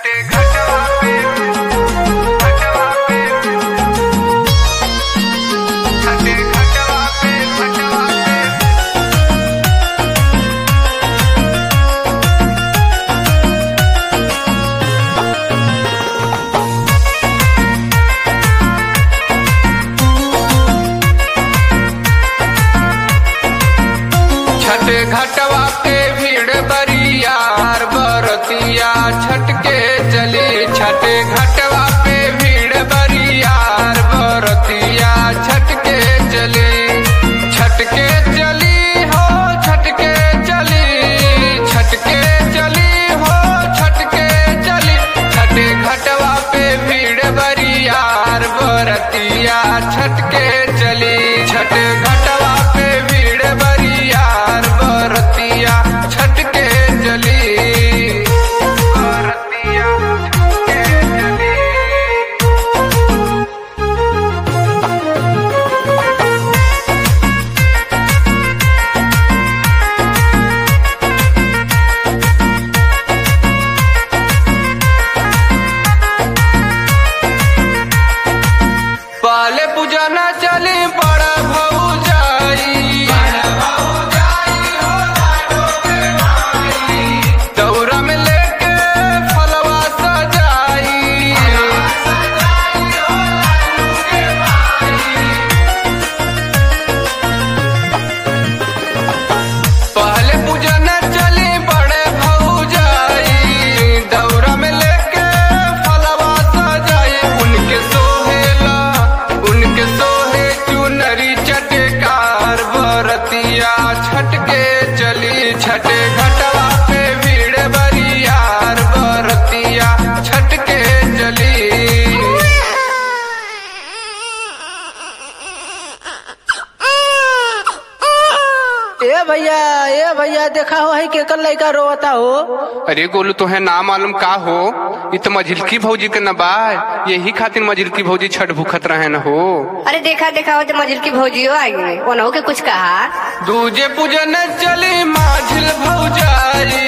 घटवा पे भीड़ बरियार बरतिया छटके चली छठे घटवा पे भीड़ बरियार बरतिया छटके चली छटके चली हो छटके चली छटके चली हो छटके चली छठे घटवा पे भीड़ बरियार बरतिया छटके चली छठे घटवा पे भीड़ बरियार बरतिया छटके चली बरतिया छटके चली। पाले पूजना चली बड़ा भौजाई दौरा में लेके फलवा सजाई पहले पूजना चली बड़े भौजाई दौरा में लेके फलवा सजाई उनके सोहे चुनरी चटकार बरतिया छटके चली छठे घटवा पे भीड़ बरियार बरतिया छटके चली। ए भैया देखा हो है के कर लड़का रोता हो। अरे गोलू तो है ना मालूम का हो ये तो मझिलकी भौजी के न बा यही खातिर मझिलकी भौजी छठ भूखत रहे न हो। अरे देखा हो तो मजिल की भौजियो आई उन्हों के कुछ कहा दूजे पूजन चली माझिल भौजाई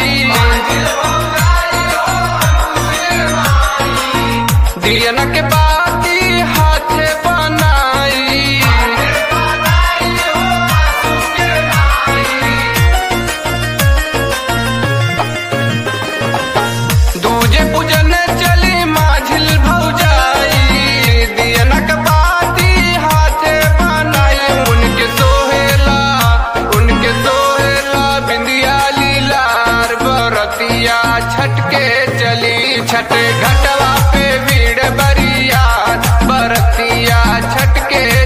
दियना के बाती हाथे बनाई दूजे पूजन चली माझिल भौजाई दियना के बाती हाथे बनाई उनके सोहेला बिंदिया लीलार बरतिया छटके चली छठे घटवा पे भीड़ बरियार बरतिया छटके